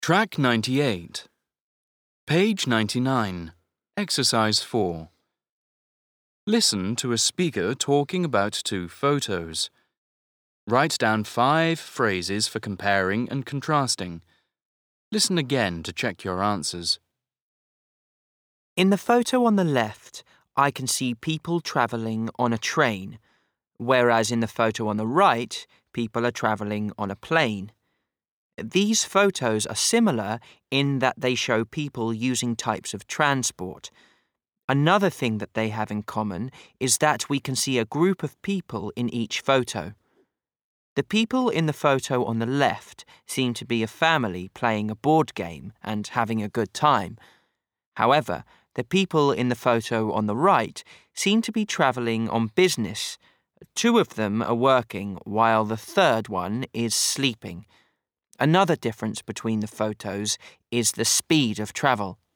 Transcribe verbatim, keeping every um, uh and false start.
Track ninety-eight. Page ninety-nine. Exercise four. Listen to a speaker talking about two photos. Write down five phrases for comparing and contrasting. Listen again to check your answers. In the photo on the left, I can see people travelling on a train, whereas in the photo on the right, people are travelling on a plane. These photos are similar in that they show people using types of transport. Another thing that they have in common is that we can see a group of people in each photo. The people in the photo on the left seem to be a family playing a board game and having a good time. However, the people in the photo on the right seem to be travelling on business. Two of them are working while the third one is sleeping. Another difference between the photos is the speed of travel.